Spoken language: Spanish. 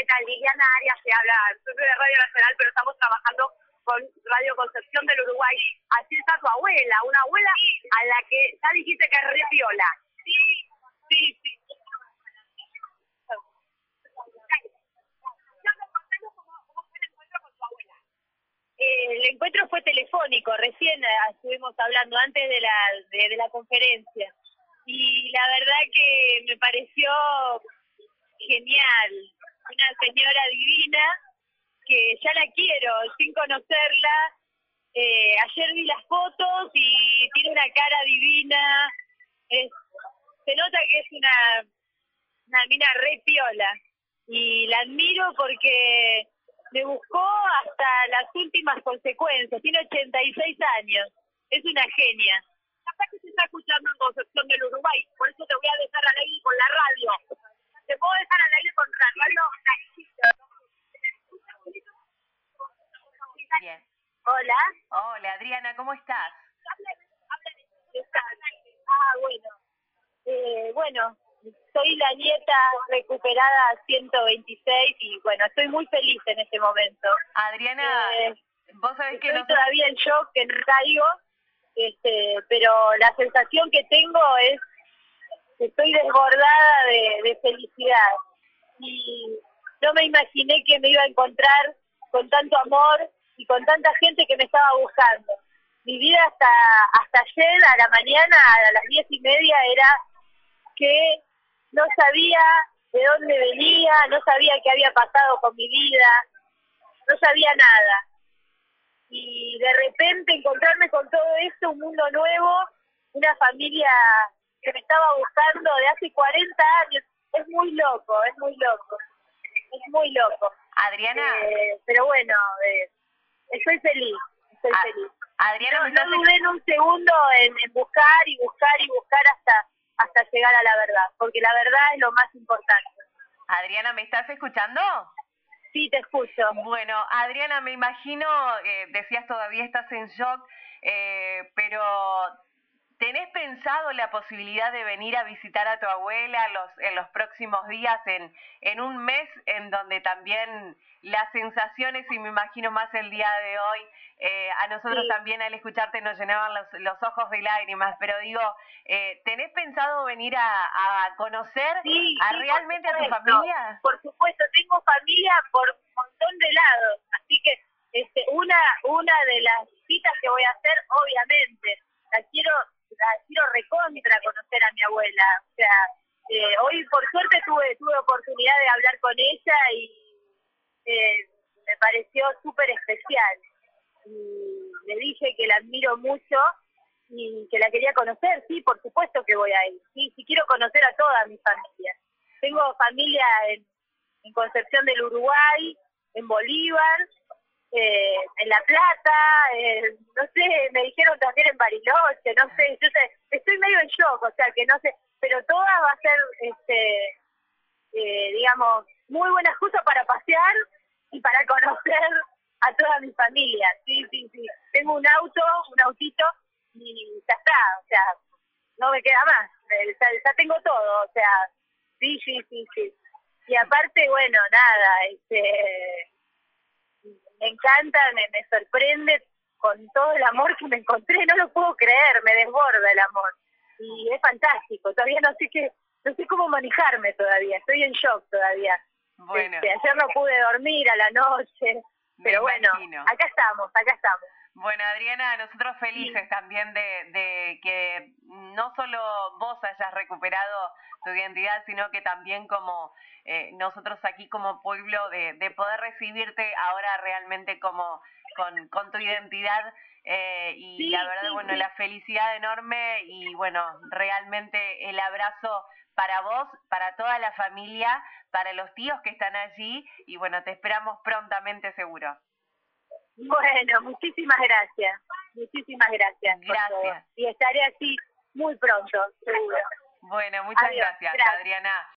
¿qué tal? Liliana Arias se habla, soy de Radio Nacional, pero estamos trabajando con Radio Concepción del Uruguay. Así está tu abuela, una abuela a la que ya dijiste que es re piola. Sí. El encuentro fue telefónico, recién estuvimos hablando antes de la conferencia. Y la verdad que me pareció genial, una señora divina que ya la quiero, sin conocerla. Ayer vi las fotos y tiene una cara divina, se nota que es una mina re piola y la admiro porque me buscó hasta las últimas consecuencias, tiene 86 años, es una genia. Capaz que se está escuchando en Concepción del Uruguay, por eso te voy a dejar al aire con la radio. ¿Te puedo dejar al aire con radio? Bien. Hola. Hola, Adriana, ¿cómo estás? Bueno, soy la nieta recuperada 126 y bueno, estoy muy feliz en este momento. Adriana, vos sabés que estoy todavía en shock, que no caigo, pero la sensación que tengo es que estoy desbordada de felicidad y no me imaginé que me iba a encontrar con tanto amor y con tanta gente que me estaba buscando. Mi vida hasta ayer a la mañana, a las 10:30, era que no sabía de dónde venía, no sabía qué había pasado con mi vida, no sabía nada. Y de repente encontrarme con todo esto, un mundo nuevo, una familia que me estaba buscando de hace 40 años, es muy loco, es muy loco. Adriana. Pero bueno, estoy feliz. Adriana, no dudé en un segundo en buscar hasta llegar a la verdad, porque la verdad es lo más importante. Adriana, ¿me estás escuchando? Sí, te escucho. Bueno, Adriana, me imagino, decías todavía estás en shock, pero ¿tenés pensado la posibilidad de venir a visitar a tu abuela en los próximos días, en un mes en donde también las sensaciones, y me imagino más el día de hoy, a nosotros sí. También al escucharte nos llenaban los ojos de lágrimas, pero digo, ¿tenés pensado venir a conocer realmente a tu familia? Por supuesto, tengo familia por un montón de lados, así que una de las citas que voy a hacer, obviamente, la quiero recontra conocer a mi abuela. O sea, hoy por suerte tuve oportunidad de hablar con ella y me pareció súper especial. Y le dije que la admiro mucho y que la quería conocer. Sí, por supuesto que voy a ir. Sí, quiero conocer a toda mi familia. Tengo familia en Concepción del Uruguay, en Bolívar, en La Plata, no sé, me dijeron también en Bariloche, no sé, estoy medio en shock, o sea que no sé, pero toda va a ser, digamos, muy buena excusa para pasear y para conocer a toda mi familia. Sí. Tengo un autito y ya está, o sea, no me queda más, ya tengo todo, o sea, sí. Y aparte, bueno, nada, me encanta, me sorprende con todo el amor que me encontré, no lo puedo creer, me desborda el amor. Y es fantástico, todavía no sé cómo manejarme todavía, estoy en shock todavía. Bueno. Ayer no pude dormir a la noche, pero bueno, acá estamos. Bueno, Adriana, nosotros felices también de que no solo vos hayas recuperado tu identidad, sino que también como nosotros aquí como pueblo de poder recibirte ahora realmente como con tu identidad y la verdad, bueno, la felicidad enorme y bueno, realmente el abrazo para vos, para toda la familia, para los tíos que están allí y bueno, te esperamos prontamente seguro. Bueno, muchísimas gracias. Gracias. Y estaré así muy pronto, seguro. Bueno, muchas gracias, Adriana.